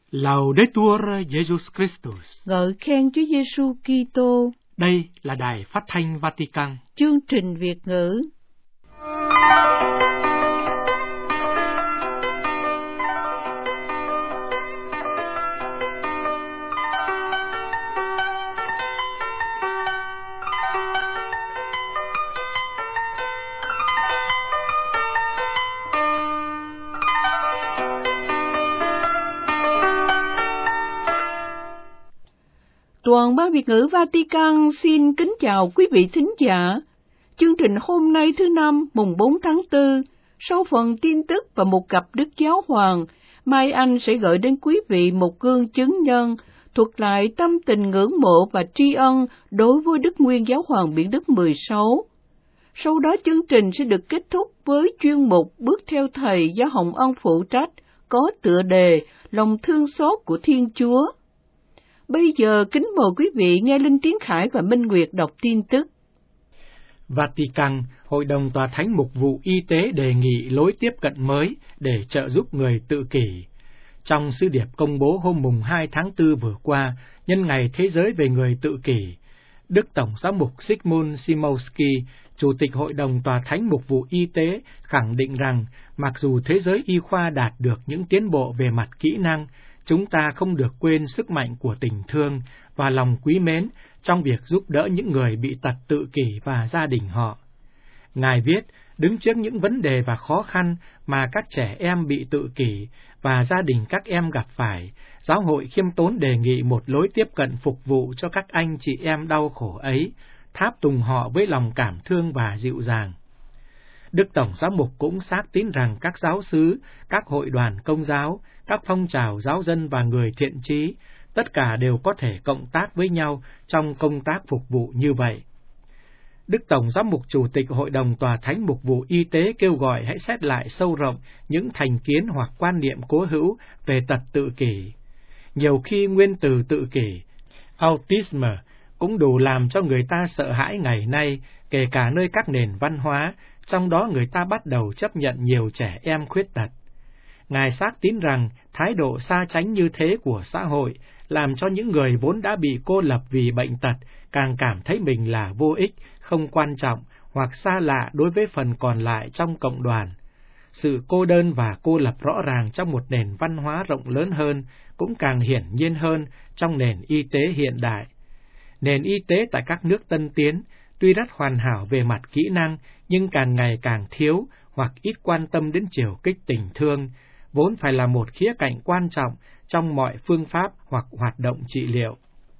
Laudetur Jesus Christus. Ngợi khen Chúa Giêsu Kitô. Đây là Đài Phát thanh Vatican. Chương trình Việt ngữ. Đoàn Ban Việt ngữ Vatican xin kính chào quý vị thính giả. Chương trình hôm nay thứ Năm, mùng 4 tháng 4, sau phần tin tức và một cặp Đức Giáo Hoàng, Mai Anh sẽ gửi đến quý vị một gương chứng nhân, thuật lại tâm tình ngưỡng mộ và tri ân đối với Đức Nguyên Giáo Hoàng Biển Đức 16. Sau đó chương trình sẽ được kết thúc với chuyên mục Bước theo Thầy do Hồng Ân phụ trách, có tựa đề Lòng thương xót của Thiên Chúa. Bây giờ kính mời quý vị nghe Linh Tiến Khải và Minh Nguyệt đọc tin tức. Vatican, Hội đồng Tòa Thánh Mục vụ Y tế đề nghị lối tiếp cận mới để trợ giúp người tự kỷ. Trong sứ điệp công bố hôm mùng 2 tháng 4 vừa qua, nhân ngày Thế giới về người tự kỷ, Đức Tổng giám mục Zygmunt Szymowski, Chủ tịch Hội đồng Tòa Thánh Mục vụ Y tế, khẳng định rằng mặc dù thế giới y khoa đạt được những tiến bộ về mặt kỹ năng, chúng ta không được quên sức mạnh của tình thương và lòng quý mến trong việc giúp đỡ những người bị tật tự kỷ và gia đình họ. Ngài viết, đứng trước những vấn đề và khó khăn mà các trẻ em bị tự kỷ và gia đình các em gặp phải, Giáo hội khiêm tốn đề nghị một lối tiếp cận phục vụ cho các anh chị em đau khổ ấy, tháp tùng họ với lòng cảm thương và dịu dàng. Đức Tổng giám mục cũng xác tín rằng các giáo xứ, các hội đoàn công giáo, các phong trào giáo dân và người thiện chí, tất cả đều có thể cộng tác với nhau trong công tác phục vụ như vậy. Đức Tổng giám mục Chủ tịch Hội đồng Tòa Thánh Mục vụ Y tế kêu gọi hãy xét lại sâu rộng những thành kiến hoặc quan niệm cố hữu về tật tự kỷ. Nhiều khi nguyên từ tự kỷ, autism, cũng đủ làm cho người ta sợ hãi ngày nay, kể cả nơi các nền văn hóa, trong đó người ta bắt đầu chấp nhận nhiều trẻ em khuyết tật. Ngài xác tín rằng thái độ xa tránh như thế của xã hội làm cho những người vốn đã bị cô lập vì bệnh tật càng cảm thấy mình là vô ích, không quan trọng hoặc xa lạ đối với phần còn lại trong cộng đoàn. Sự cô đơn và cô lập rõ ràng trong một nền văn hóa rộng lớn hơn cũng càng hiển nhiên hơn trong nền y tế hiện đại. Nền y tế tại các nước tân tiến tuy rất hoàn hảo về mặt kỹ năng nhưng càng ngày càng thiếu hoặc ít quan tâm đến chiều kích tình thương, vốn phải là một khía cạnh quan trọng trong mọi phương pháp hoặc hoạt động trị liệu.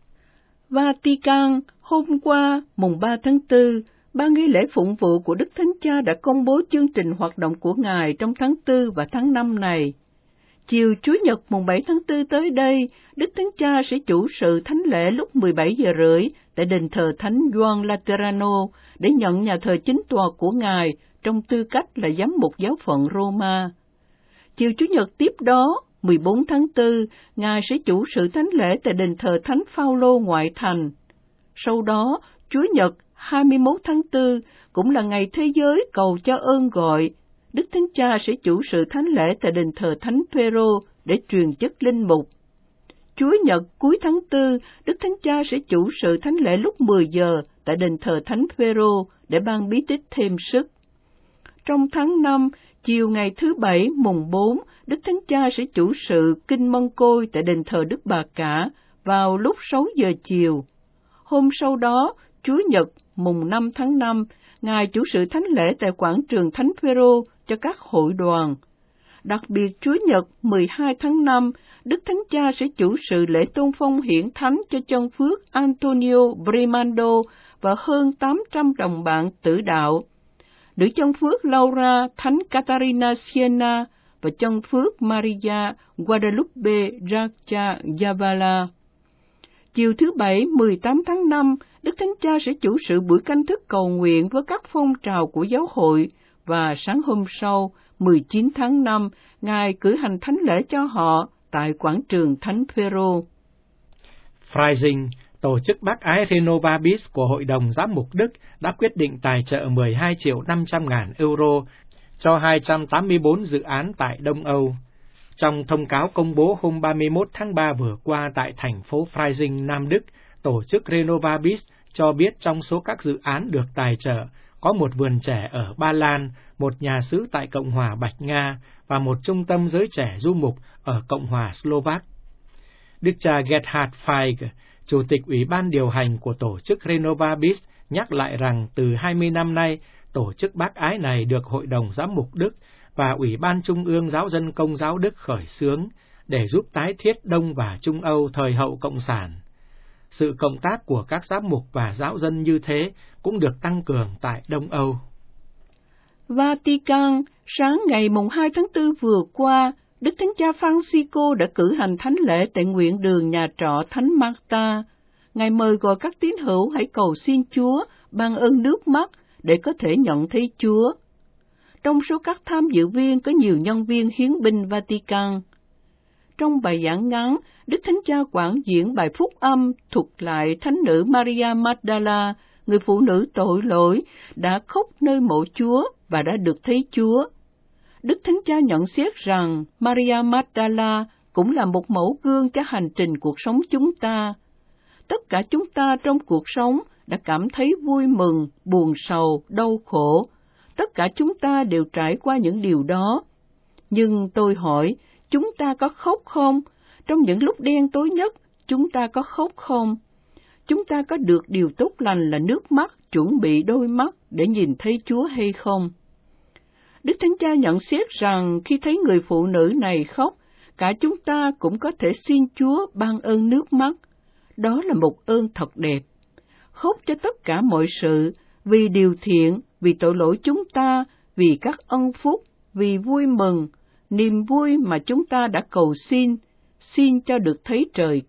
Vatican, hôm qua, mùng 3 tháng 4, Ban nghi lễ phụng vụ của Đức Thánh Cha đã công bố chương trình hoạt động của Ngài trong tháng 4 và tháng 5 này. Chiều Chủ nhật mùng 7 tháng 4 tới đây, Đức Thánh Cha sẽ chủ sự thánh lễ lúc 17 giờ rưỡi tại đền thờ Thánh Gioan Laterano để nhận nhà thờ chính tòa của Ngài trong tư cách là giám mục giáo phận Roma. Chiều Chủ nhật tiếp đó, 14 tháng 4, Ngài sẽ chủ sự thánh lễ tại đền thờ Thánh Phaolô ngoại thành. Sau đó, Chủ nhật 21 tháng 4 cũng là ngày thế giới cầu cho ơn gọi. Đức Thánh Cha sẽ chủ sự thánh lễ tại đền thờ Thánh Phêrô để truyền chức linh mục. Chủ nhật cuối tháng 4, Đức Thánh Cha sẽ chủ sự thánh lễ lúc 10 giờ tại đền thờ Thánh Phêrô để ban bí tích thêm sức. Trong tháng 5, chiều ngày thứ Bảy mùng 4, Đức Thánh Cha sẽ chủ sự Kinh Mân Côi tại đền thờ Đức Bà Cả vào lúc 6 giờ chiều. Hôm sau đó, Chủ nhật mùng 5 tháng 5, Ngài chủ sự thánh lễ tại quảng trường Thánh Phêrô cho các hội đoàn. Đặc biệt Chủ nhật 12 tháng 5, Đức Thánh Cha sẽ chủ sự lễ tôn phong hiển thánh cho chân phước Antonio Brimando và hơn 800 đồng bạn tử đạo. Nữ chân phước Laura Thánh Catarina Siena và chân phước Maria Guadalupe Racha Zavala. Chiều thứ Bảy 18 tháng 5, Đức Thánh Cha sẽ chủ sự buổi canh thức cầu nguyện với các phong trào của giáo hội và sáng hôm sau 19 tháng 5, Ngài cử hành thánh lễ cho họ tại quảng trường Thánh Phêrô. Freising, tổ chức bác ái Renovabis của Hội đồng Giám mục Đức đã quyết định tài trợ 12.500.000 euro cho 284 dự án tại Đông Âu. Trong thông cáo công bố hôm 31 tháng 3 vừa qua tại thành phố Freising, Nam Đức, tổ chức Renovabis cho biết trong số các dự án được tài trợ, có một vườn trẻ ở Ba Lan, một nhà xứ tại Cộng hòa Bạch Nga và một trung tâm giới trẻ du mục ở Cộng hòa Slovak. Đức cha Gerhard Feige, Chủ tịch Ủy ban điều hành của tổ chức Renovabis, nhắc lại rằng từ 20 năm nay, tổ chức bác ái này được Hội đồng Giám mục Đức và Ủy ban Trung ương Giáo dân Công giáo Đức khởi xướng để giúp tái thiết Đông và Trung Âu thời hậu Cộng sản. Sự cộng tác của các giám mục và giáo dân như thế cũng được tăng cường tại Đông Âu. Vatican, sáng ngày 2 tháng 4 vừa qua, Đức Thánh Cha Francisco đã cử hành thánh lễ tại nguyện đường nhà trọ Thánh Marta. Ngài mời gọi các tín hữu hãy cầu xin Chúa ban ơn nước mắt để có thể nhận thấy Chúa. Trong số các tham dự viên có nhiều nhân viên hiến binh Vatican. Trong bài giảng ngắn, Đức Thánh Cha quảng diễn bài phúc âm thuật lại Thánh nữ Maria Magdala, người phụ nữ tội lỗi, đã khóc nơi mộ Chúa và đã được thấy Chúa. Đức Thánh Cha nhận xét rằng Maria Magdala cũng là một mẫu gương cho hành trình cuộc sống chúng ta. Tất cả chúng ta trong cuộc sống đã cảm thấy vui mừng, buồn sầu, đau khổ. Tất cả chúng ta đều trải qua những điều đó. Nhưng tôi hỏi, chúng ta có khóc không? Trong những lúc đen tối nhất, chúng ta có khóc không? Chúng ta có được điều tốt lành là nước mắt, chuẩn bị đôi mắt để nhìn thấy Chúa hay không? Đức Thánh Cha nhận xét rằng khi thấy người phụ nữ này khóc, cả chúng ta cũng có thể xin Chúa ban ơn nước mắt. Đó là một ơn thật đẹp. Khóc cho tất cả mọi sự, vì điều thiện, vì tội lỗi chúng ta, vì các ân phúc, vì vui mừng, niềm vui mà chúng ta đã cầu xin cho được thấy trời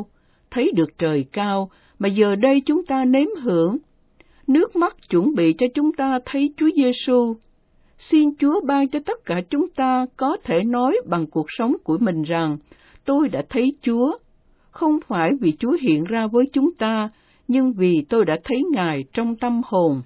cao, mà giờ đây chúng ta nếm hưởng. Nước mắt chuẩn bị cho chúng ta thấy Chúa Giêsu. Xin Chúa ban cho tất cả chúng ta có thể nói bằng cuộc sống của mình rằng, tôi đã thấy Chúa, không phải vì Chúa hiện ra với chúng ta, nhưng vì tôi đã thấy Ngài trong tâm hồn.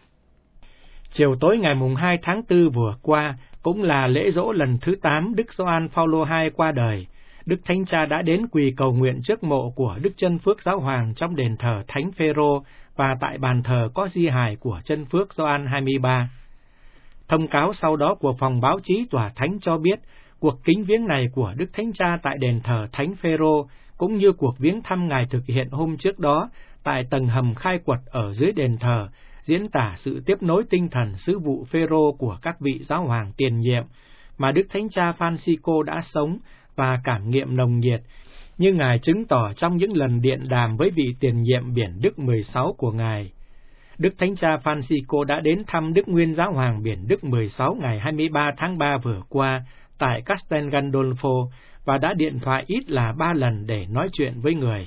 Chiều tối ngày 2 tháng 4 vừa qua, cũng là lễ dỗ lần thứ 8 Đức Gioan Phaolô II qua đời. Đức Thánh Cha đã đến quỳ cầu nguyện trước mộ của Đức Chân Phước Giáo Hoàng trong đền thờ Thánh Phêrô và tại bàn thờ có di hài của Chân Phước Gioan 23. Thông cáo sau đó của phòng báo chí Tòa Thánh cho biết, cuộc kính viếng này của Đức Thánh Cha tại đền thờ Thánh Phêrô cũng như cuộc viếng thăm Ngài thực hiện hôm trước đó tại tầng hầm khai quật ở dưới đền thờ, diễn tả sự tiếp nối tinh thần sứ vụ Phêrô của các vị giáo hoàng tiền nhiệm mà Đức Thánh Cha Francisco đã sống và cảm nghiệm nồng nhiệt, như Ngài chứng tỏ trong những lần điện đàm với vị tiền nhiệm Biển Đức 16 của Ngài. Đức Thánh Cha Francisco đã đến thăm Đức Nguyên Giáo hoàng Biển Đức 16 ngày 23 tháng 3 vừa qua tại Castel Gandolfo và đã điện thoại ít là 3 lần để nói chuyện với người.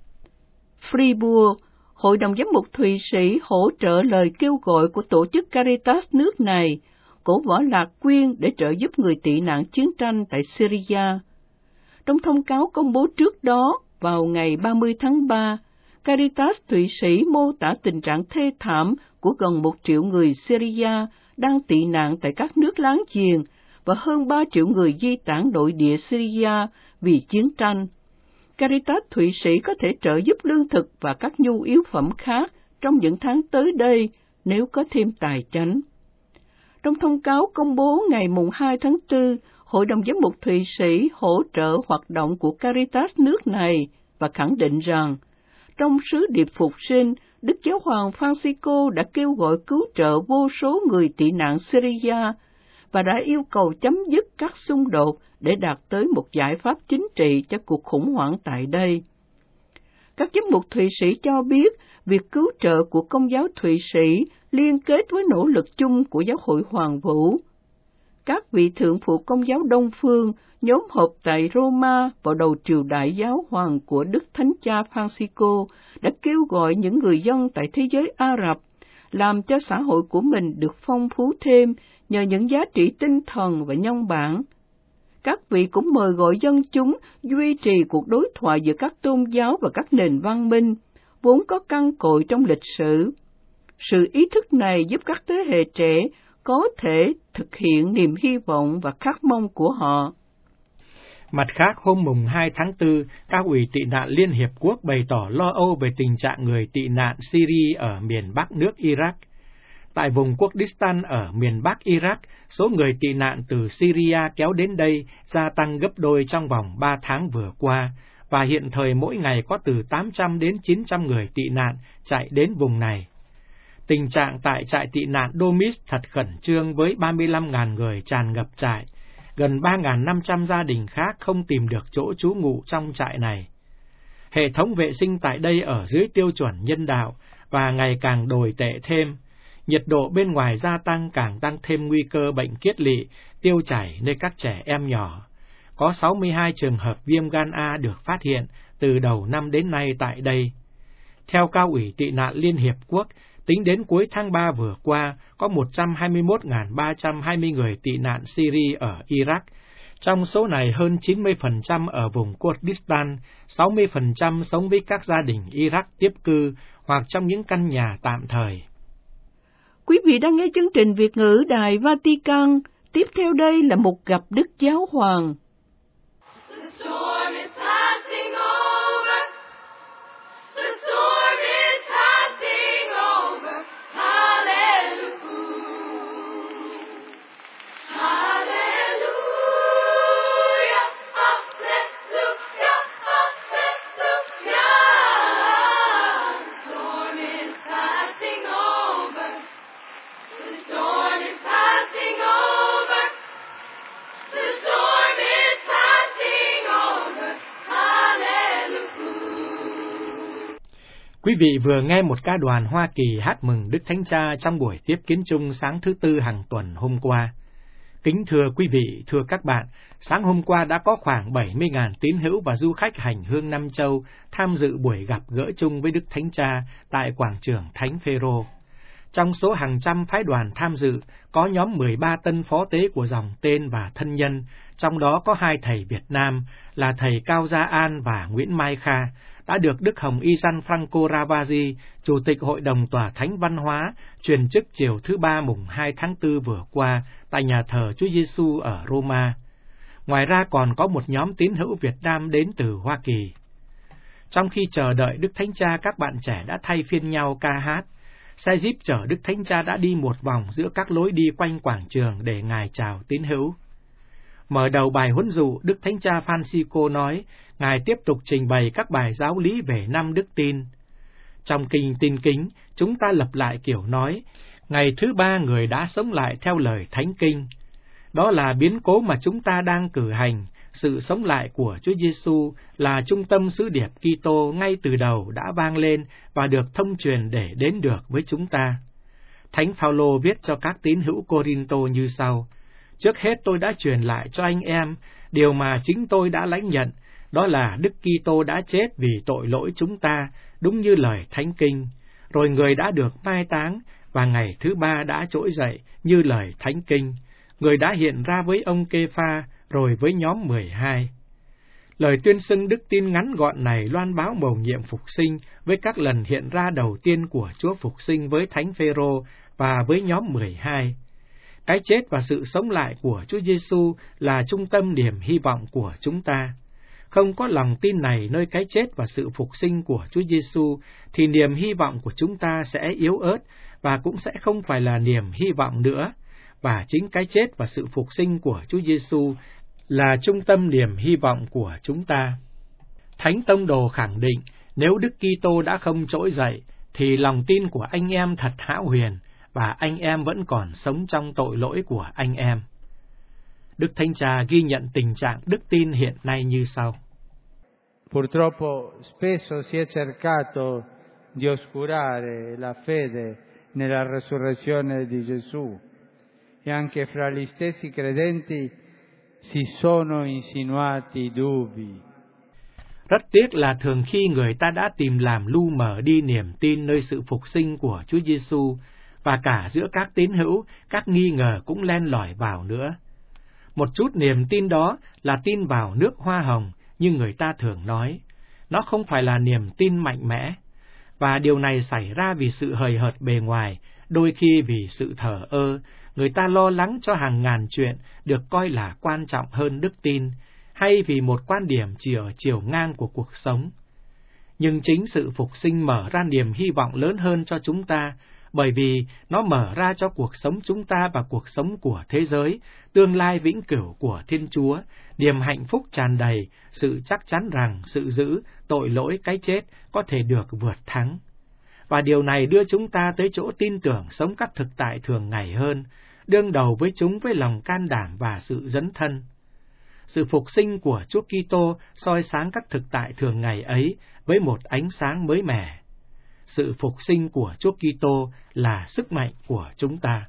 Fribourg, Hội đồng Giám mục Thụy Sĩ hỗ trợ lời kêu gọi của tổ chức Caritas nước này, cổ võ lạc quyên để trợ giúp người tị nạn chiến tranh tại Syria. Trong thông cáo công bố trước đó, vào ngày 30 tháng 3, Caritas Thụy Sĩ mô tả tình trạng thê thảm của gần 1 triệu người Syria đang tị nạn tại các nước láng giềng và hơn 3 triệu người di tản nội địa Syria vì chiến tranh. Caritas Thụy Sĩ có thể trợ giúp lương thực và các nhu yếu phẩm khác trong những tháng tới đây nếu có thêm tài chánh. Trong thông cáo công bố ngày 2 tháng 4, Hội đồng Giám mục Thụy Sĩ hỗ trợ hoạt động của Caritas nước này và khẳng định rằng, trong sứ điệp phục sinh, Đức Giáo hoàng Francisco đã kêu gọi cứu trợ vô số người tị nạn Syria và đã yêu cầu chấm dứt các xung đột để đạt tới một giải pháp chính trị cho cuộc khủng hoảng tại đây. Các giám mục Thụy Sĩ cho biết việc cứu trợ của Công giáo Thụy Sĩ liên kết với nỗ lực chung của Giáo hội Hoàn Vũ. Các vị thượng phụ Công giáo Đông Phương nhóm họp tại Roma vào đầu triều đại giáo hoàng của Đức Thánh Cha Francisco đã kêu gọi những người dân tại thế giới Ả Rập làm cho xã hội của mình được phong phú thêm nhờ những giá trị tinh thần và nhân bản. Các vị cũng mời gọi dân chúng duy trì cuộc đối thoại giữa các tôn giáo và các nền văn minh, vốn có căn cội trong lịch sử. Sự ý thức này giúp các thế hệ trẻ có thể thực hiện niềm hy vọng và khát mong của họ. Mặt khác, hôm mùng 2 tháng 4, Cao ủy tị nạn Liên Hiệp Quốc bày tỏ lo âu về tình trạng người tị nạn Syria ở miền Bắc nước Iraq. Tại vùng Kurdistan ở miền Bắc Iraq, số người tị nạn từ Syria kéo đến đây gia tăng gấp đôi trong vòng 3 tháng vừa qua, và hiện thời mỗi ngày có từ 800 đến 900 người tị nạn chạy đến vùng này. Tình trạng tại trại tị nạn Domis thật khẩn trương với 35.000 người tràn ngập trại. Gần 3.500 gia đình khác không tìm được chỗ trú ngụ trong trại này. Hệ thống vệ sinh tại đây ở dưới tiêu chuẩn nhân đạo và ngày càng tồi tệ thêm. Nhiệt độ bên ngoài gia tăng càng tăng thêm nguy cơ bệnh kiết lỵ, tiêu chảy nơi các trẻ em nhỏ. Có 62 trường hợp viêm gan A được phát hiện từ đầu năm đến nay tại đây. Theo Cao ủy tị nạn Liên Hiệp Quốc, tính đến cuối tháng 3 vừa qua, có 121.320 người tị nạn Syria ở Iraq. Trong số này hơn 90% ở vùng Kurdistan, 60% sống với các gia đình Iraq tiếp cư hoặc trong những căn nhà tạm thời. Quý vị đang nghe chương trình Việt ngữ Đài Vatican. Tiếp theo đây là một gặp Đức Giáo Hoàng. Quý vị vừa nghe một ca đoàn Hoa Kỳ hát mừng Đức Thánh Cha trong buổi tiếp kiến chung sáng thứ Tư hàng tuần hôm qua. Kính thưa quý vị, thưa các bạn, sáng hôm qua đã có khoảng 70.000 tín hữu và du khách hành hương Nam Châu tham dự buổi gặp gỡ chung với Đức Thánh Cha tại quảng trường Thánh Phêrô. Trong số hàng trăm phái đoàn tham dự, có nhóm 13 tân phó tế của dòng tên và thân nhân, trong đó có 2 thầy Việt Nam là thầy Cao Gia An và Nguyễn Mai Kha, đã được Đức Hồng Y Gianfranco Ravasi, Chủ tịch Hội đồng Tòa Thánh Văn hóa, truyền chức chiều thứ Ba mùng 2 tháng 4 vừa qua tại nhà thờ Chúa Giêsu ở Roma. Ngoài ra còn có một nhóm tín hữu Việt Nam đến từ Hoa Kỳ. Trong khi chờ đợi Đức Thánh Cha, các bạn trẻ đã thay phiên nhau ca hát. Xe Jeep chở Đức Thánh Cha đã đi một vòng giữa các lối đi quanh quảng trường để Ngài chào tín hữu. Mở đầu bài huấn dụ, Đức Thánh Cha Francisco nói, Ngài tiếp tục trình bày các bài giáo lý về 5 đức tin. Trong kinh tin kính, chúng ta lập lại kiểu nói, ngày thứ Ba người đã sống lại theo lời Thánh Kinh. Đó là biến cố mà chúng ta đang cử hành, sự sống lại của Chúa Giêsu là trung tâm sứ điệp Kitô ngay từ đầu đã vang lên và được thông truyền để đến được với chúng ta. Thánh Phaolô viết cho các tín hữu Cô-rin-tô như sau: Trước hết tôi đã truyền lại cho anh em điều mà chính tôi đã lãnh nhận, đó là Đức Kitô đã chết vì tội lỗi chúng ta, đúng như lời Thánh Kinh, rồi người đã được mai táng và ngày thứ Ba đã trỗi dậy như lời Thánh Kinh. Người đã hiện ra với ông Kê-pha, rồi với nhóm 12. Lời tuyên xưng đức tin ngắn gọn này loan báo mầu nhiệm phục sinh với các lần hiện ra đầu tiên của Chúa phục sinh với Thánh Phêrô và với nhóm 12. Cái chết và sự sống lại của Chúa Giêsu là trung tâm niềm hy vọng của chúng ta. Không có lòng tin này nơi cái chết và sự phục sinh của Chúa Giêsu thì niềm hy vọng của chúng ta sẽ yếu ớt và cũng sẽ không phải là niềm hy vọng nữa. Và chính cái chết và sự phục sinh của Chúa Giêsu là trung tâm niềm hy vọng của chúng ta. Thánh Tông Đồ khẳng định, nếu Đức Kitô đã không trỗi dậy, thì lòng tin của anh em thật hão huyền, và anh em vẫn còn sống trong tội lỗi của anh em. Đức Thánh Cha ghi nhận tình trạng đức tin hiện nay như sau. Purtroppo spesso si è cercato di oscurare la fede nella resurrezione di Gesù, e anche fra gli stessi credenti si sono insinuati dubbi. Rất tiếc là thường khi người ta đã tìm làm lu mờ đi niềm tin nơi sự phục sinh của Chúa Giêsu, và cả giữa các tín hữu, các nghi ngờ cũng len lỏi vào nữa. Một chút niềm tin đó là tin vào nước hoa hồng, như người ta thường nói. Nó không phải là niềm tin mạnh mẽ, và điều này xảy ra vì sự hời hợt bề ngoài, đôi khi vì sự thờ ơ. Người ta lo lắng cho hàng ngàn chuyện được coi là quan trọng hơn đức tin, hay vì một quan điểm chỉ ở chiều ngang của cuộc sống. Nhưng chính sự phục sinh mở ra niềm hy vọng lớn hơn cho chúng ta, bởi vì nó mở ra cho cuộc sống chúng ta và cuộc sống của thế giới, tương lai vĩnh cửu của Thiên Chúa, niềm hạnh phúc tràn đầy, sự chắc chắn rằng sự dữ, tội lỗi, cái chết có thể được vượt thắng. Và điều này đưa chúng ta tới chỗ tin tưởng sống các thực tại thường ngày hơn, đương đầu với chúng với lòng can đảm và sự dấn thân. Sự phục sinh của Chúa Kitô soi sáng các thực tại thường ngày ấy với một ánh sáng mới mẻ. Sự phục sinh của Chúa Kitô là sức mạnh của chúng ta.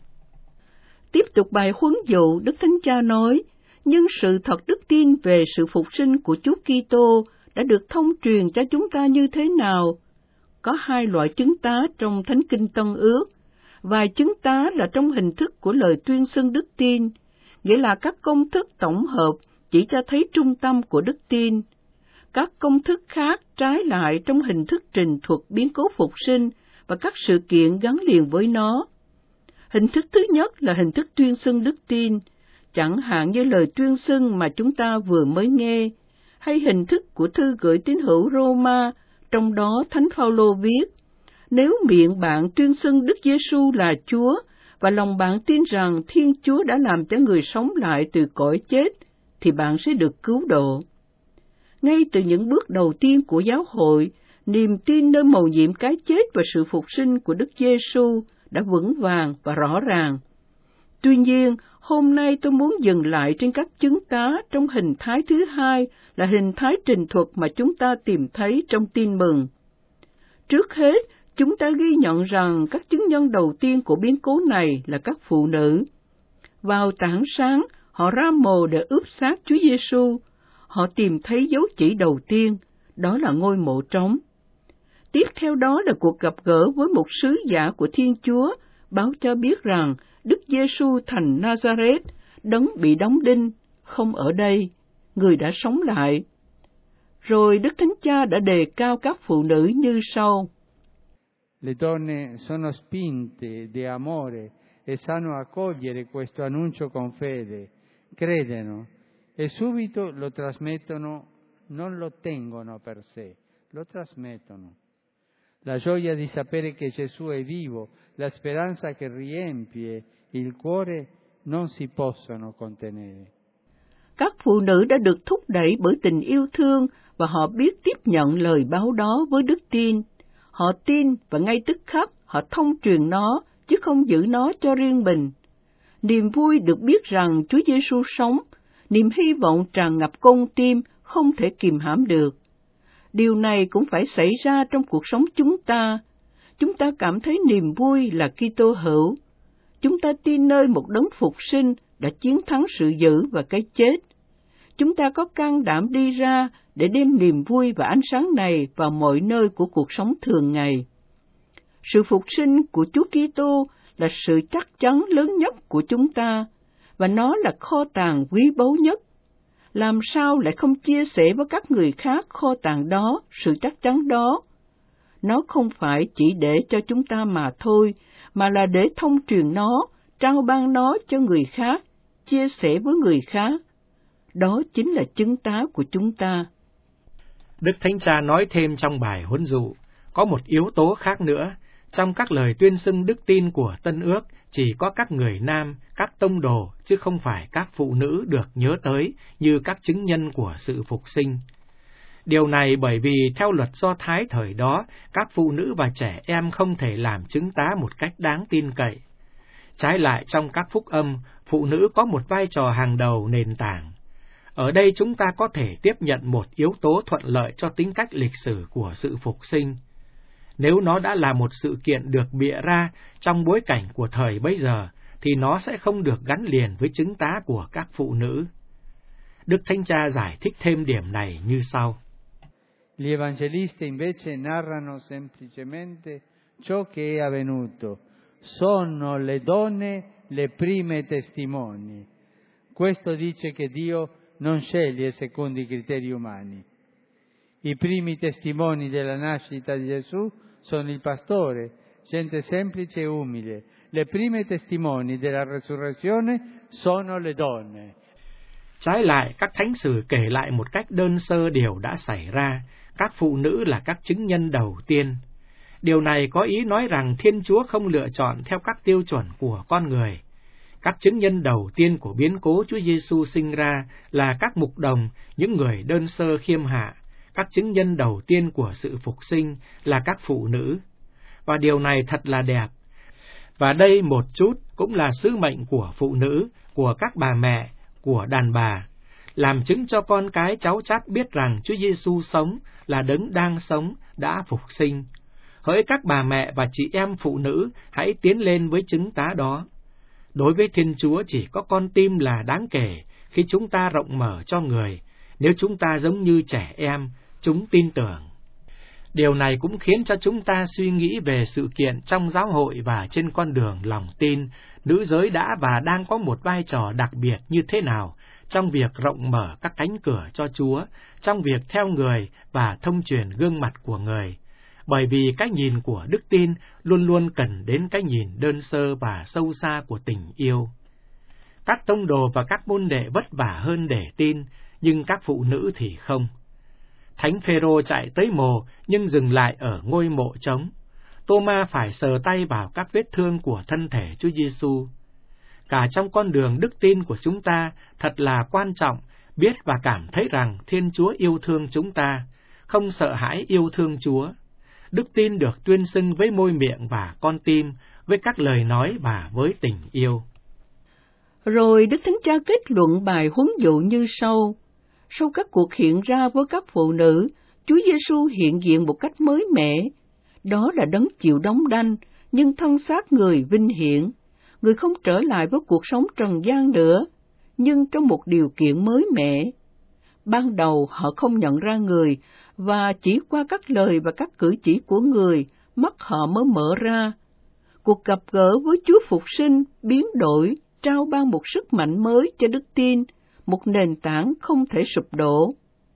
Tiếp tục bài huấn dụ, Đức Thánh Cha nói, nhưng sự thật đức tin về sự phục sinh của Chúa Kitô đã được thông truyền cho chúng ta như thế nào? Có hai loại chứng tá trong Thánh Kinh Tân Ước. Vài chứng tá là trong hình thức của lời tuyên xưng đức tin, nghĩa là các công thức tổng hợp chỉ cho thấy trung tâm của đức tin. Các công thức khác trái lại trong hình thức trình thuật biến cố phục sinh và các sự kiện gắn liền với nó. Hình thức thứ nhất là hình thức tuyên xưng đức tin, chẳng hạn như lời tuyên xưng mà chúng ta vừa mới nghe, hay hình thức của thư gửi tín hữu Roma, trong đó Thánh Phaolô viết: nếu miệng bạn tuyên xưng Đức Giêsu là Chúa và lòng bạn tin rằng Thiên Chúa đã làm cho người sống lại từ cõi chết, thì bạn sẽ được cứu độ. Ngay từ những bước đầu tiên của giáo hội, niềm tin nơi mầu nhiệm cái chết và sự phục sinh của Đức Giêsu đã vững vàng và rõ ràng. Tuy nhiên, hôm nay tôi muốn dừng lại trên các chứng tá trong hình thái thứ hai là hình thái trình thuật mà chúng ta tìm thấy trong tin mừng. Trước hết, chúng ta ghi nhận rằng các chứng nhân đầu tiên của biến cố này là các phụ nữ. Vào tảng sáng, họ ra mồ để ướp xác Chúa Giêsu. Họ tìm thấy dấu chỉ đầu tiên, đó là ngôi mộ trống. Tiếp theo đó là cuộc gặp gỡ với một sứ giả của Thiên Chúa, báo cho biết rằng Đức Giêsu thành Nazareth, đấng bị đóng đinh, không ở đây, người đã sống lại. Rồi Đức Thánh Cha đã đề cao các phụ nữ như sau. Le donne sono spinte de amore e sanno accogliere questo annuncio con fede, credono e subito lo trasmettono, non lo tengono per sé, lo trasmettono. La gioia di sapere che Gesù è vivo, la speranza che riempie il cuore non si possono contenere. Các phụ nữ đã được thúc đẩy bởi tình yêu thương và họ biết tiếp nhận lời báo đó với đức tin. Họ tin và ngay tức khắc họ thông truyền nó, chứ không giữ nó cho riêng mình. Niềm vui được biết rằng Chúa Giêsu sống, niềm hy vọng tràn ngập con tim, không thể kìm hãm được. Điều này cũng phải xảy ra trong cuộc sống chúng ta. Chúng ta cảm thấy niềm vui là Kitô hữu. Chúng ta tin nơi một đấng phục sinh đã chiến thắng sự dữ và cái chết. Chúng ta có can đảm đi ra để đem niềm vui và ánh sáng này vào mọi nơi của cuộc sống thường ngày. Sự phục sinh của Chúa Kitô là sự chắc chắn lớn nhất của chúng ta, và nó là kho tàng quý báu nhất. Làm sao lại không chia sẻ với các người khác kho tàng đó, sự chắc chắn đó? Nó không phải chỉ để cho chúng ta mà thôi, mà là để thông truyền nó, trao ban nó cho người khác, chia sẻ với người khác. Đó chính là chứng tá của chúng ta. Đức Thánh Cha nói thêm trong bài huấn dụ, có một yếu tố khác nữa. Trong các lời tuyên xưng đức tin của Tân Ước, chỉ có các người nam, các tông đồ, chứ không phải các phụ nữ được nhớ tới như các chứng nhân của sự phục sinh. Điều này bởi vì theo luật Do Thái thời đó, các phụ nữ và trẻ em không thể làm chứng tá một cách đáng tin cậy. Trái lại trong các phúc âm, phụ nữ có một vai trò hàng đầu nền tảng. Ở đây chúng ta có thể tiếp nhận một yếu tố thuận lợi cho tính cách lịch sử của sự phục sinh. Nếu nó đã là một sự kiện được bịa ra trong bối cảnh của thời bấy giờ, thì nó sẽ không được gắn liền với chứng tá của các phụ nữ. Đức Thánh Cha giải thích thêm điểm này như sau. Gli evangelisti invece narrano semplicemente ciò che è avvenuto. Sono le donne le prime testimoni. Questo dice che Dio non sceglie secondo i criteri umani. I primi testimoni della nascita di Gesù sono il pastore, gente semplice e umile. Le prime testimoni della resurrezione sono le donne. Trái lại, các thánh sử kể lại một cách đơn sơ điều đã xảy ra, các phụ nữ là các chứng nhân đầu tiên. Điều này có ý nói rằng Thiên Chúa không lựa chọn theo các tiêu chuẩn của con người. Các chứng nhân đầu tiên của biến cố Chúa Giêsu sinh ra là các mục đồng, những người đơn sơ khiêm hạ. Các chứng nhân đầu tiên của sự phục sinh là các phụ nữ. Và điều này thật là đẹp. Và đây một chút cũng là sứ mệnh của phụ nữ, của các bà mẹ, của đàn bà, làm chứng cho con cái cháu chắt biết rằng Chúa Giêsu sống, là đấng đang sống, đã phục sinh. Hỡi các bà mẹ và chị em phụ nữ, hãy tiến lên với chứng tá đó. Đối với Thiên Chúa chỉ có con tim là đáng kể khi chúng ta rộng mở cho người, nếu chúng ta giống như trẻ em, chúng tin tưởng. Điều này cũng khiến cho chúng ta suy nghĩ về sự kiện trong giáo hội và trên con đường lòng tin, nữ giới đã và đang có một vai trò đặc biệt như thế nào trong việc rộng mở các cánh cửa cho Chúa, trong việc theo người và thông truyền gương mặt của người. Bởi vì cái nhìn của đức tin luôn luôn cần đến cái nhìn đơn sơ và sâu xa của tình yêu. Các tông đồ và các môn đệ vất vả hơn để tin, nhưng các phụ nữ thì không. Thánh Phêrô chạy tới mồ nhưng dừng lại ở ngôi mộ trống. Tô-ma phải sờ tay vào các vết thương của thân thể Chúa Giêsu. Cả trong con đường đức tin của chúng ta thật là quan trọng biết và cảm thấy rằng Thiên Chúa yêu thương chúng ta, không sợ hãi yêu thương Chúa. Đức tin được tuyên xưng với môi miệng và con tim, với các lời nói và với tình yêu. Rồi Đức Thánh Cha kết luận bài huấn dụ như sau. Sau các cuộc hiện ra với các phụ nữ, Chúa Giêsu hiện diện một cách mới mẻ. Đó là đấng chịu đóng đanh, nhưng thân xác người vinh hiển. Người không trở lại với cuộc sống trần gian nữa, nhưng trong một điều kiện mới mẻ. Ban đầu họ không nhận ra người, và chỉ qua các lời và các cử chỉ của người, mắt họ mới mở ra. Cuộc gặp gỡ với Chúa Phục sinh biến đổi, trao ban một sức mạnh mới cho đức tin, một nền tảng không thể sụp đổ.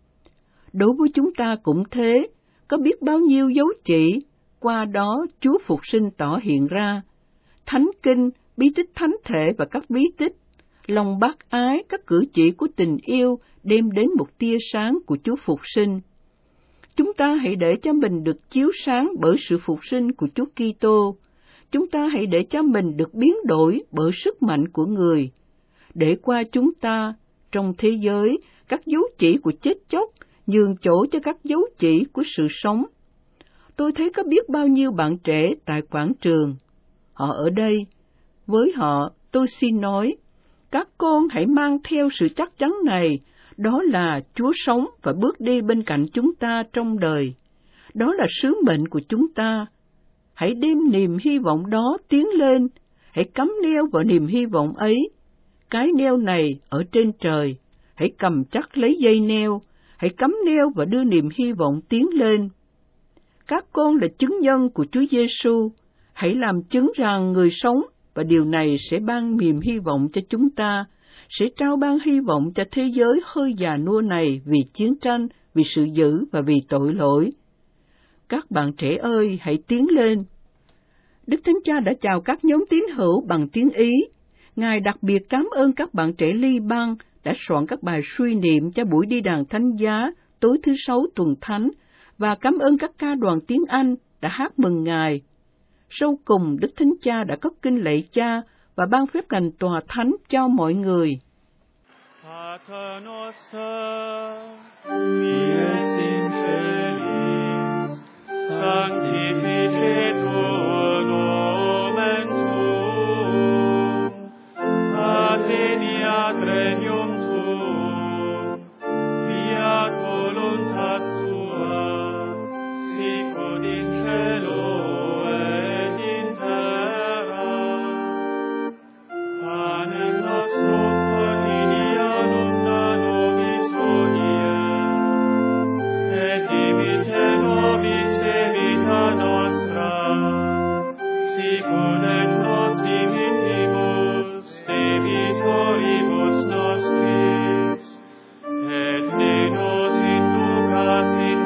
Đối với chúng ta cũng thế, có biết bao nhiêu dấu chỉ, qua đó Chúa Phục sinh tỏ hiện ra. Thánh kinh, bí tích thánh thể và các bí tích, lòng bác ái, các cử chỉ của tình yêu đem đến một tia sáng của Chúa Phục sinh. Chúng ta hãy để cho mình được chiếu sáng bởi sự phục sinh của Chúa Kitô. Chúng ta hãy để cho mình được biến đổi bởi sức mạnh của người. Để qua chúng ta, trong thế giới, các dấu chỉ của chết chóc nhường chỗ cho các dấu chỉ của sự sống. Tôi thấy có biết bao nhiêu bạn trẻ tại quảng trường. Họ ở đây. Với họ, tôi xin nói, các con hãy mang theo sự chắc chắn này, đó là Chúa sống và bước đi bên cạnh chúng ta trong đời. Đó là sứ mệnh của chúng ta. Hãy đem niềm hy vọng đó tiến lên, hãy cắm neo vào niềm hy vọng ấy. Cái neo này ở trên trời, hãy cầm chắc lấy dây neo, hãy cắm neo và đưa niềm hy vọng tiến lên. Các con là chứng nhân của Chúa Giêsu, hãy làm chứng rằng người sống, và điều này sẽ ban niềm hy vọng cho chúng ta, sẽ trao ban hy vọng cho thế giới hơi già nua này vì chiến tranh, vì sự dữ và vì tội lỗi. Các bạn trẻ ơi, hãy tiến lên. Đức Thánh Cha đã chào các nhóm tín hữu bằng tiếng Ý. Ngài đặc biệt cảm ơn các bạn trẻ Liban đã soạn các bài suy niệm cho buổi đi đàn thánh giá tối thứ Sáu tuần thánh, và cảm ơn các ca đoàn tiếng Anh đã hát mừng Ngài. Sau cùng, Đức Thánh Cha đã cất kinh lạy Cha và ban phép lành tòa thánh cho mọi người. Pater noster, qui es in celis, sanctificetur nomen tuum, adveniat regnum tuum, fiat voluntas tua, sicut in cielo et in terra. Panem nostrum quotidianum da nobis hodie, et dimitte nobis debita nostra, sicut et nos dimittimus debitoribus nostris, et ne nos inducas in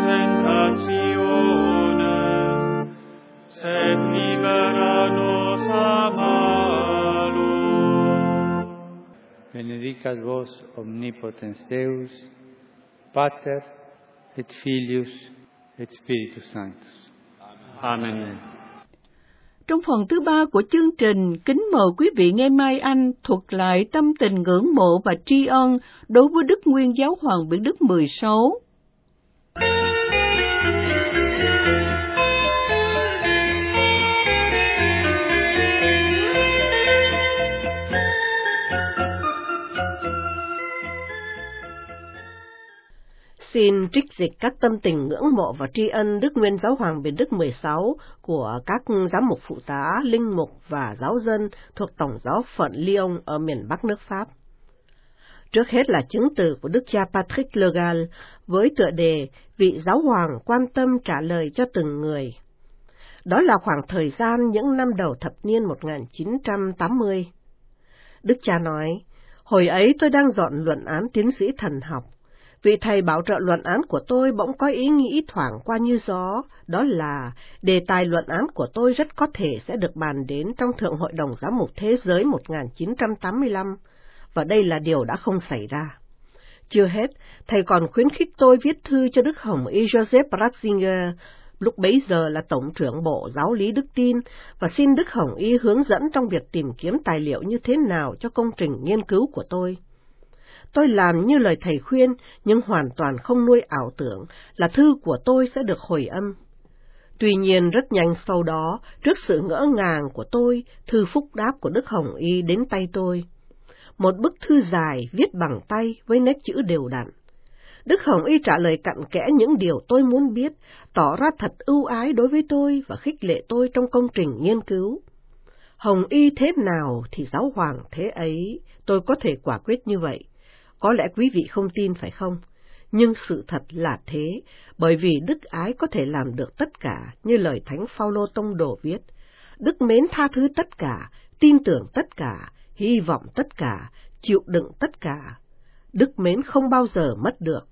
tentationem, sed libera nos a malo. Benedicat benedicat vos omnipotens Deus, Pater et Filius et Spiritus Sanctus. Amen. Trong phần thứ 3 của chương trình, kính mời quý vị nghe Mai Anh thuật lại tâm tình ngưỡng mộ và tri ân đối với Đức Nguyên Giáo hoàng Biển Đức 16. Xin trích dịch các tâm tình ngưỡng mộ và tri ân Đức Nguyên Giáo hoàng Biển Đức 16 của các giám mục phụ tá, linh mục và giáo dân thuộc Tổng giáo phận Lyon ở miền Bắc nước Pháp. Trước hết là chứng từ của Đức cha Patrick Le Gall với tựa đề Vị Giáo hoàng quan tâm trả lời cho từng người. Đó là khoảng thời gian những năm đầu thập niên 1980. Đức cha nói, hồi ấy tôi đang dọn luận án tiến sĩ thần học. Vị thầy bảo trợ luận án của tôi bỗng có ý nghĩ thoảng qua như gió, đó là đề tài luận án của tôi rất có thể sẽ được bàn đến trong Thượng Hội đồng Giám mục Thế giới 1985, và đây là điều đã không xảy ra. Chưa hết, thầy còn khuyến khích tôi viết thư cho Đức Hồng Y Joseph Ratzinger, lúc bấy giờ là Tổng trưởng Bộ Giáo lý Đức Tin, và xin Đức Hồng Y hướng dẫn trong việc tìm kiếm tài liệu như thế nào cho công trình nghiên cứu của tôi. Tôi làm như lời thầy khuyên, nhưng hoàn toàn không nuôi ảo tưởng là thư của tôi sẽ được hồi âm. Tuy nhiên rất nhanh sau đó, trước sự ngỡ ngàng của tôi, thư phúc đáp của Đức Hồng Y đến tay tôi. Một bức thư dài viết bằng tay với nét chữ đều đặn. Đức Hồng Y trả lời cặn kẽ những điều tôi muốn biết, tỏ ra thật ưu ái đối với tôi và khích lệ tôi trong công trình nghiên cứu. Hồng Y thế nào thì giáo hoàng thế ấy, tôi có thể quả quyết như vậy. Có lẽ quý vị không tin phải không? Nhưng sự thật là thế, bởi vì đức ái có thể làm được tất cả, như lời Thánh Phaolô tông đồ viết. Đức mến tha thứ tất cả, tin tưởng tất cả, hy vọng tất cả, chịu đựng tất cả. Đức mến không bao giờ mất được.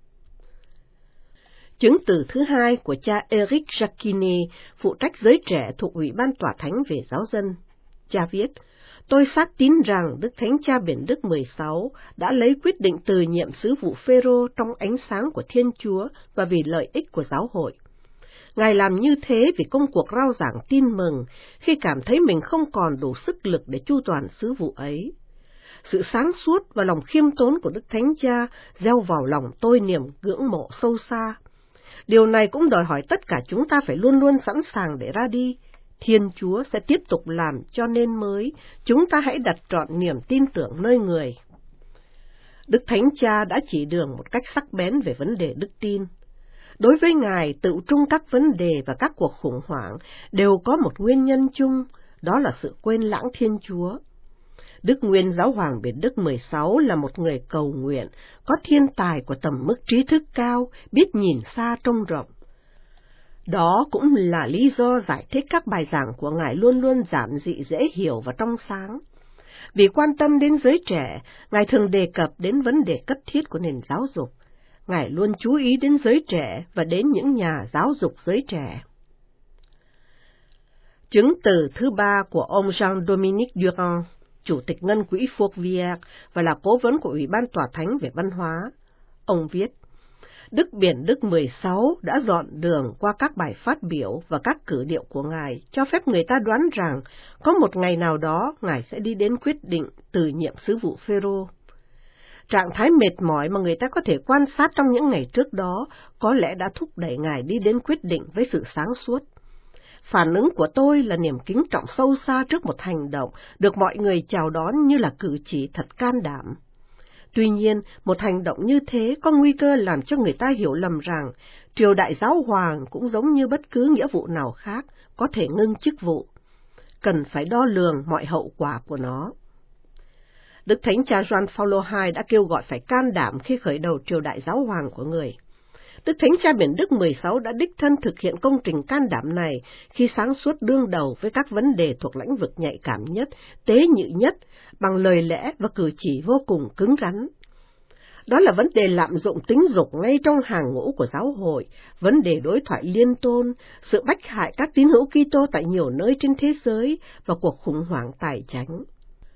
Chứng từ thứ hai của cha Eric Jacquini, phụ trách giới trẻ thuộc Ủy ban Tòa Thánh về Giáo dân. Cha viết, tôi xác tín rằng Đức Thánh Cha Biển Đức 16 đã lấy quyết định từ nhiệm sứ vụ Phêrô trong ánh sáng của Thiên Chúa và vì lợi ích của giáo hội. Ngài làm như thế vì công cuộc rao giảng tin mừng khi cảm thấy mình không còn đủ sức lực để chu toàn sứ vụ ấy. Sự sáng suốt và lòng khiêm tốn của Đức Thánh Cha gieo vào lòng tôi niềm ngưỡng mộ sâu xa. Điều này cũng đòi hỏi tất cả chúng ta phải luôn luôn sẵn sàng để ra đi. Thiên Chúa sẽ tiếp tục làm cho nên mới, chúng ta hãy đặt trọn niềm tin tưởng nơi người. Đức Thánh Cha đã chỉ đường một cách sắc bén về vấn đề đức tin. Đối với Ngài, tự trung các vấn đề và các cuộc khủng hoảng đều có một nguyên nhân chung, đó là sự quên lãng Thiên Chúa. Đức Nguyên Giáo hoàng Biển Đức 16 là một người cầu nguyện, có thiên tài của tầm mức trí thức cao, biết nhìn xa trông rộng. Đó cũng là lý do giải thích các bài giảng của Ngài luôn luôn giản dị dễ hiểu và trong sáng. Vì quan tâm đến giới trẻ, Ngài thường đề cập đến vấn đề cấp thiết của nền giáo dục. Ngài luôn chú ý đến giới trẻ và đến những nhà giáo dục giới trẻ. Chứng từ thứ ba của ông Jean-Dominique Durand, Chủ tịch Ngân quỹ Fourvière và là cố vấn của Ủy ban Tòa Thánh về Văn hóa. Ông viết, Đức Biển Đức 16 đã dọn đường qua các bài phát biểu và các cử điệu của Ngài, cho phép người ta đoán rằng có một ngày nào đó Ngài sẽ đi đến quyết định từ nhiệm sứ vụ Phêrô. Trạng thái mệt mỏi mà người ta có thể quan sát trong những ngày trước đó có lẽ đã thúc đẩy Ngài đi đến quyết định với sự sáng suốt. Phản ứng của tôi là niềm kính trọng sâu xa trước một hành động được mọi người chào đón như là cử chỉ thật can đảm. Tuy nhiên, một hành động như thế có nguy cơ làm cho người ta hiểu lầm rằng triều đại giáo hoàng cũng giống như bất cứ nghĩa vụ nào khác, có thể ngưng chức vụ. Cần phải đo lường mọi hậu quả của nó. Đức Thánh Cha Gioan Phaolô II đã kêu gọi phải can đảm khi khởi đầu triều đại giáo hoàng của người. Đức Thánh Cha Biển Đức 16 đã đích thân thực hiện công trình can đảm này khi sáng suốt đương đầu với các vấn đề thuộc lĩnh vực nhạy cảm nhất, tế nhị nhất, bằng lời lẽ và cử chỉ vô cùng cứng rắn. Đó là vấn đề lạm dụng tính dục ngay trong hàng ngũ của giáo hội, vấn đề đối thoại liên tôn, sự bách hại các tín hữu Kitô tại nhiều nơi trên thế giới và cuộc khủng hoảng tài chánh.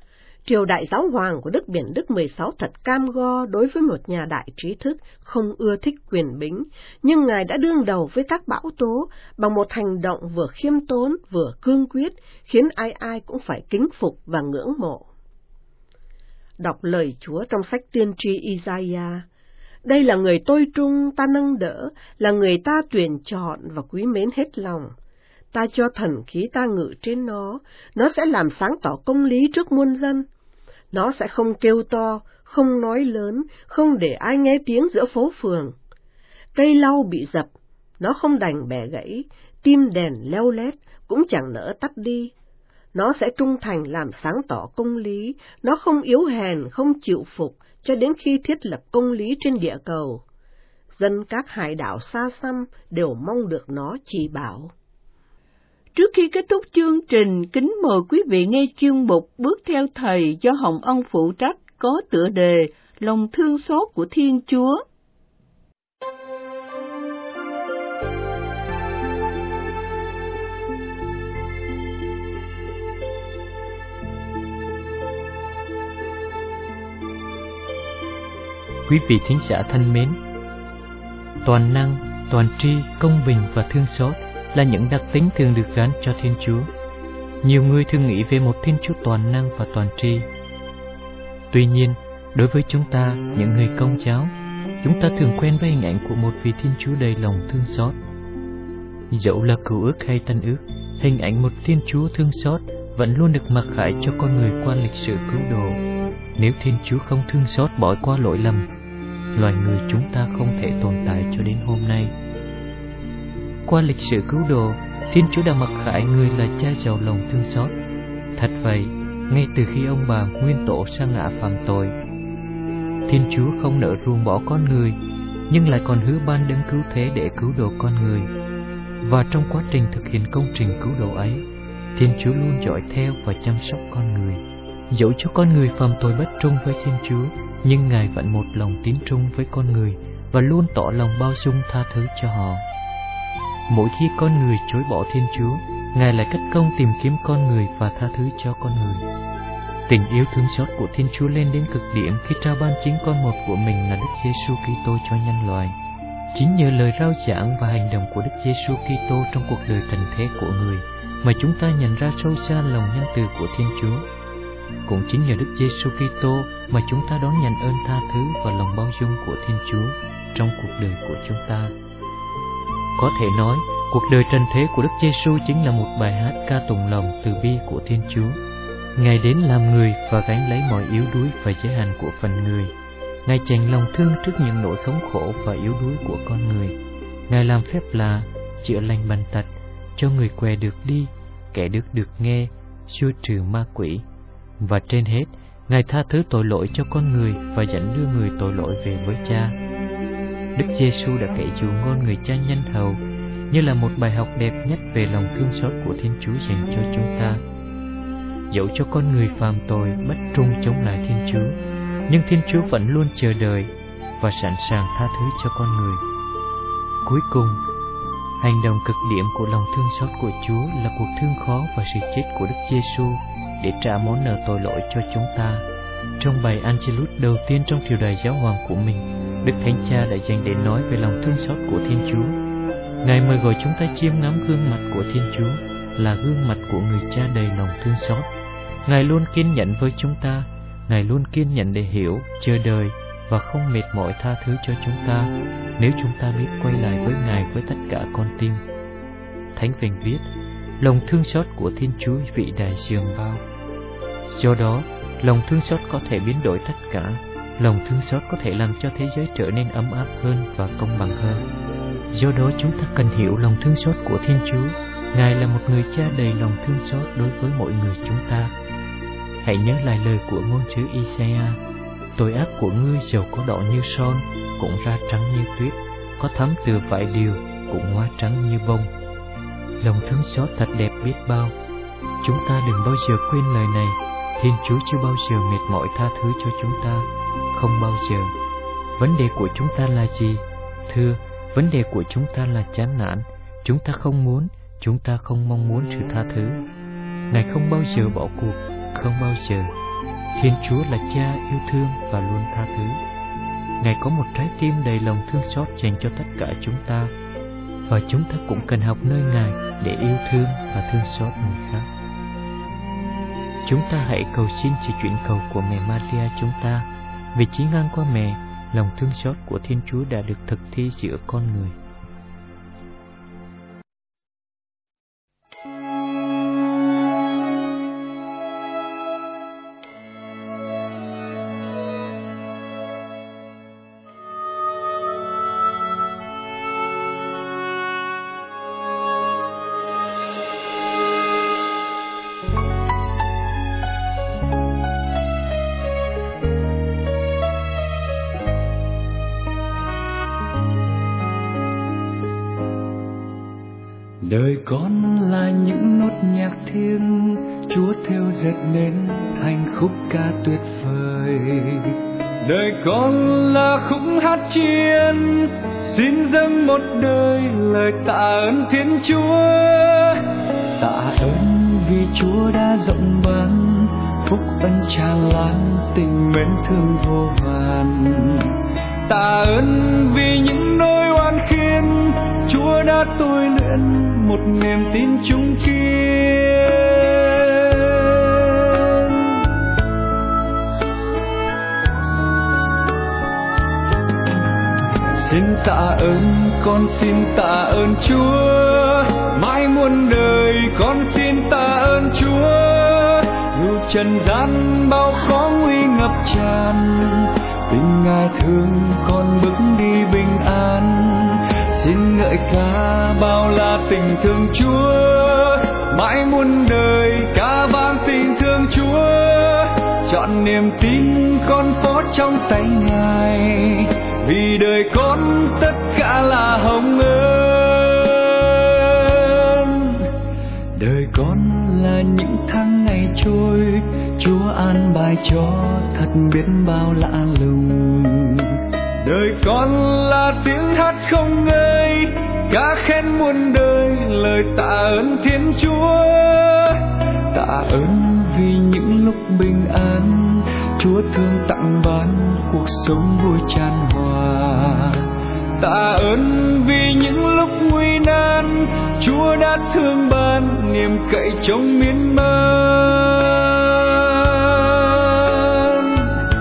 Triều đại giáo hoàng của Đức Biển Đức 16 thật cam go đối với một nhà đại trí thức không ưa thích quyền bính, nhưng Ngài đã đương đầu với các bão tố bằng một hành động vừa khiêm tốn vừa cương quyết, khiến ai ai cũng phải kính phục và ngưỡng mộ. Đọc lời Chúa trong sách tiên tri Isaiah: đây là người tôi trung ta nâng đỡ, là người ta tuyển chọn và quý mến hết lòng. Ta cho thần khí ta ngự trên nó sẽ làm sáng tỏ công lý trước muôn dân. Nó sẽ không kêu to, không nói lớn, không để ai nghe tiếng giữa phố phường. Cây lau bị dập, nó không đành bẻ gãy, tim đèn leo lét cũng chẳng nỡ tắt đi. Nó sẽ trung thành làm sáng tỏ công lý, nó không yếu hèn, không chịu phục, cho đến khi thiết lập công lý trên địa cầu. Dân các hải đảo xa xăm đều mong được nó chỉ bảo. Trước khi kết thúc chương trình, kính mời quý vị nghe chuyên mục Bước theo Thầy do Hồng Ân phụ trách, có tựa đề Lòng thương xót của Thiên Chúa. Quý vị thính giả thân mến, toàn năng, toàn tri, công bình và thương xót là những đặc tính thường được gắn cho Thiên Chúa. Nhiều người thường nghĩ về một Thiên Chúa toàn năng và toàn tri. Tuy nhiên, đối với chúng ta, những người Công giáo, chúng ta thường quen với hình ảnh của một vị Thiên Chúa đầy lòng thương xót. Dẫu là Cựu Ước hay Tân Ước, hình ảnh một Thiên Chúa thương xót vẫn luôn được mặc khải cho con người qua lịch sử cứu độ. Nếu Thiên Chúa không thương xót bỏ qua lỗi lầm, loài người chúng ta không thể tồn tại cho đến hôm nay. Qua lịch sử cứu độ, Thiên Chúa đã mặc khải người là cha giàu lòng thương xót. Thật vậy, ngay từ khi ông bà Nguyên Tổ sa ngã phạm tội, Thiên Chúa không nỡ ruồng bỏ con người, nhưng lại còn hứa ban đấng cứu thế để cứu độ con người. Và trong quá trình thực hiện công trình cứu độ ấy, Thiên Chúa luôn dõi theo và chăm sóc con người. Dẫu cho con người phạm tội bất trung với Thiên Chúa, nhưng Ngài vẫn một lòng tín trung với con người và luôn tỏ lòng bao dung tha thứ cho họ. Mỗi khi con người chối bỏ Thiên Chúa, Ngài lại cất công tìm kiếm con người và tha thứ cho con người. Tình yêu thương xót của Thiên Chúa lên đến cực điểm khi trao ban chính con một của mình là Đức Giêsu Kitô cho nhân loại. Chính nhờ lời rao giảng và hành động của Đức Giêsu Kitô trong cuộc đời trần thế của người mà chúng ta nhận ra sâu xa lòng nhân từ của Thiên Chúa. Cũng chính nhờ Đức Giêsu Kitô mà chúng ta đón nhận ơn tha thứ và lòng bao dung của Thiên Chúa trong cuộc đời của chúng ta. Có thể nói, cuộc đời trần thế của Đức Giêsu chính là một bài hát ca tụng lòng từ bi của Thiên Chúa. Ngài đến làm người và gánh lấy mọi yếu đuối và giới hạn của phần người. Ngài chạnh lòng thương trước những nỗi thống khổ và yếu đuối của con người. Ngài làm phép lạ, chữa lành bệnh tật, cho người què được đi, kẻ được nghe, xua trừ ma quỷ. Và trên hết, Ngài tha thứ tội lỗi cho con người và dẫn đưa người tội lỗi về với Cha. Đức Giêsu đã kể dụ ngôn người cha nhân hậu như là một bài học đẹp nhất về lòng thương xót của Thiên Chúa dành cho chúng ta. Dẫu cho con người phạm tội bất trung chống lại Thiên Chúa, nhưng Thiên Chúa vẫn luôn chờ đợi và sẵn sàng tha thứ cho con người. Cuối cùng, hành động cực điểm của lòng thương xót của Chúa là cuộc thương khó và sự chết của Đức Giêsu để trả món nợ tội lỗi cho chúng ta. Trong bài Angelus đầu tiên trong triều đại giáo hoàng của mình, Đức Thánh Cha đã dành để nói về lòng thương xót của Thiên Chúa. Ngài mời gọi chúng ta chiêm ngắm gương mặt của Thiên Chúa là gương mặt của người cha đầy lòng thương xót. Ngài luôn kiên nhẫn với chúng ta, Ngài luôn kiên nhẫn để hiểu, chờ đợi và không mệt mỏi tha thứ cho chúng ta nếu chúng ta biết quay lại với Ngài với tất cả con tim. Thánh Vịnh viết, lòng thương xót của Thiên Chúa vĩ đại dường bao. Do đó, lòng thương xót có thể biến đổi tất cả. Lòng thương xót có thể làm cho thế giới trở nên ấm áp hơn và công bằng hơn. Do đó chúng ta cần hiểu lòng thương xót của Thiên Chúa. Ngài là một người cha đầy lòng thương xót đối với mỗi người chúng ta. Hãy nhớ lại lời của ngôn sứ Isaiah: tội ác của ngươi dầu có đỏ như son, cũng ra trắng như tuyết, có thấm từ vải điều, cũng hóa trắng như bông. Lòng thương xót thật đẹp biết bao. Chúng ta đừng bao giờ quên lời này. Thiên Chúa chưa bao giờ mệt mỏi tha thứ cho chúng ta, không bao giờ. Vấn đề của chúng ta là gì? Thưa, vấn đề của chúng ta là chán nản. Chúng ta không muốn, chúng ta không mong muốn sự tha thứ. Ngài không bao giờ bỏ cuộc, không bao giờ. Thiên Chúa là Cha yêu thương và luôn tha thứ. Ngài có một trái tim đầy lòng thương xót dành cho tất cả chúng ta, và chúng ta cũng cần học nơi Ngài để yêu thương và thương xót người khác. Chúng ta hãy cầu xin sự chuyển cầu của mẹ Maria chúng ta, vì chỉ ngang qua mẹ, lòng thương xót của Thiên Chúa đã được thực thi giữa con người. Đời con là những nốt nhạc thiêng Chúa thêu dệt nên thành khúc ca tuyệt vời. Đời con là khúc hát chiên xin dâng một đời lời tạ ơn Thiên Chúa. Tạ ơn vì Chúa đã rộng ban phúc ân tràn lan tình mến thương vô vàn. Tạ ơn vì những nỗi oan khiên Chúa đã tôi luyện một niềm tin chung kiên. Xin tạ ơn, con xin tạ ơn Chúa, mãi muôn đời con xin tạ ơn Chúa. Dù trần gian bao khó nguy ngập tràn, tình Ngài thương con bước đi bình an. Xin ngợi ca bao la tình thương Chúa, mãi muôn đời ca vang tình thương Chúa. Chọn niềm tin con phó trong tay Ngài, vì đời con tất cả là hồng ơn. Đời con là những tháng ngày trôi, Chúa an bài cho thật biết bao lạ lùng. Đời con là tiếng hát không ngơi, ca khen muôn đời lời tạ ơn Thiên Chúa. Tạ ơn vì những lúc bình an, Chúa thương tặng ban cuộc sống vui tràn hòa. Tạ ơn vì những lúc nguy nan, Chúa đã thương ban niềm cậy trông miên man.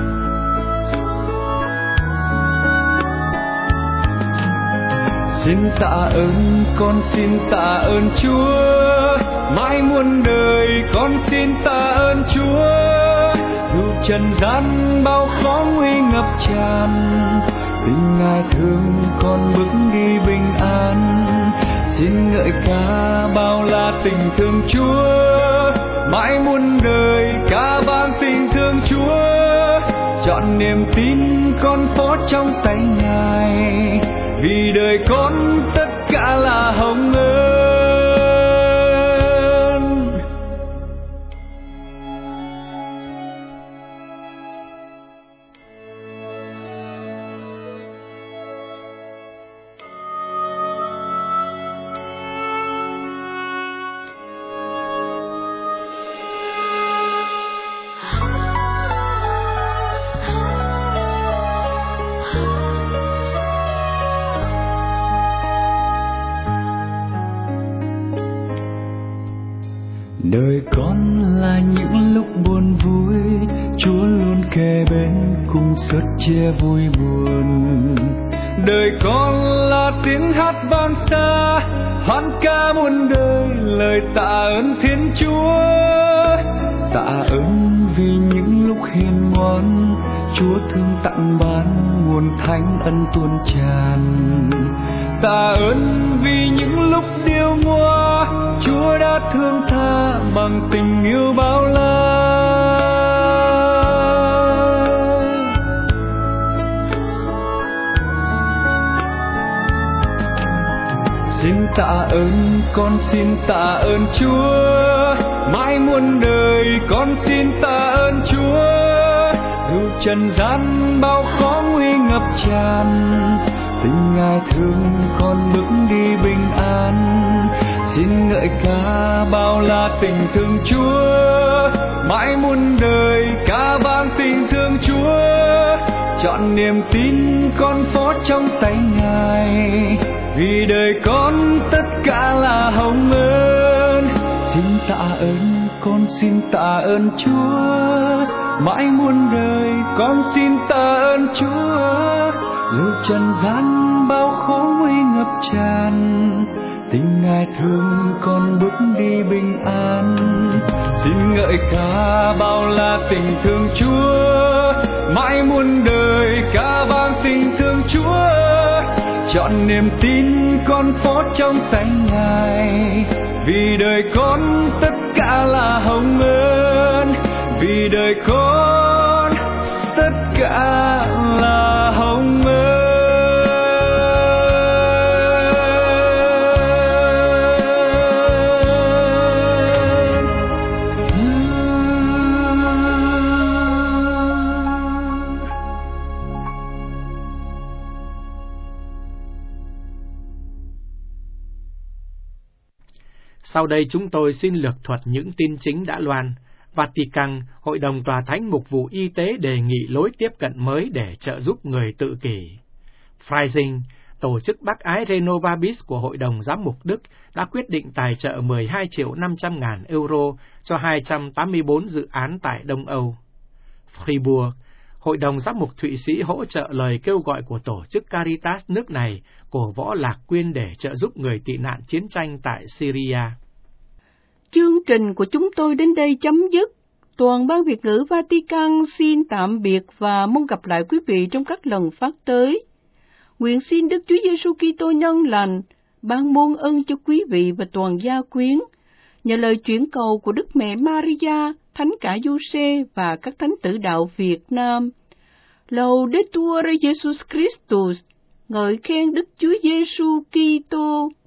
Xin tạ ơn, con xin tạ ơn Chúa, mãi muôn đời con xin tạ ơn Chúa. Dù trần gian bao khó nguy ngập tràn, tình Ngài thương con bước đi bình an. Xin ngợi ca bao la tình thương Chúa, mãi muôn đời ca vang tình thương Chúa. Chọn niềm tin con phó trong tay Ngài, vì đời con tất cả là hồng ơn. Đời con là những lúc buồn vui, Chúa luôn kề bên cùng sớt chia vui buồn. Đời con là tiếng hát vang xa, hoan ca muôn đời lời tạ ơn Thiên Chúa. Tạ ơn vì những lúc hiền ngoan, Chúa thương tặng ban nguồn thánh ân tuôn tràn. Tạ ơn vì những lúc điêu ngoa, Chúa đã thương tha bằng tình yêu bao la. Xin tạ ơn, con xin tạ ơn Chúa, mãi muôn đời con xin tạ ơn Chúa. Dù trần gian bao khó nguy ngập tràn, tình Ngài thương con bước đi bình an. Xin ngợi ca bao la tình thương Chúa, mãi muôn đời ca vang tình thương Chúa. Chọn niềm tin con phó trong tay Ngài, vì đời con tất cả là hồng ơn. Xin tạ ơn, con xin tạ ơn Chúa, mãi muôn đời con xin tạ ơn Chúa. Dù trần gian bao khổ nguy ngập tràn, tình Ngài thương con bước đi bình an. Xin ngợi ca bao la tình thương Chúa, mãi muôn đời ca vang tình thương Chúa. Chọn niềm tin con phó trong tay Ngài, vì đời con tất cả là hồng ơn. Vì đời con tất cả là hồng ơn. Sau đây chúng tôi xin lược thuật những tin chính đã loan. Vatican, Hội đồng Tòa Thánh Mục vụ Y tế đề nghị lối tiếp cận mới để trợ giúp người tự kỷ. Freising, tổ chức bác ái Renovabis của Hội đồng Giám mục Đức đã quyết định tài trợ 12.500.000 euro cho 284 dự án tại Đông Âu. Fribourg, Hội đồng Giám mục Thụy Sĩ hỗ trợ lời kêu gọi của tổ chức Caritas nước này cổ võ lạc quyên để trợ giúp người tị nạn chiến tranh tại Syria. Chương trình của chúng tôi đến đây chấm dứt. Toàn ban Việt ngữ Vatican xin tạm biệt và mong gặp lại quý vị trong các lần phát tới. Nguyện xin Đức Chúa Giêsu Kitô nhân lành ban muôn ân cho quý vị và toàn gia quyến, nhờ lời chuyển cầu của Đức Mẹ Maria, Thánh Cả Giuse và các thánh tử đạo Việt Nam. Laudetur Jesus Christus, ngợi khen Đức Chúa Giêsu Kitô.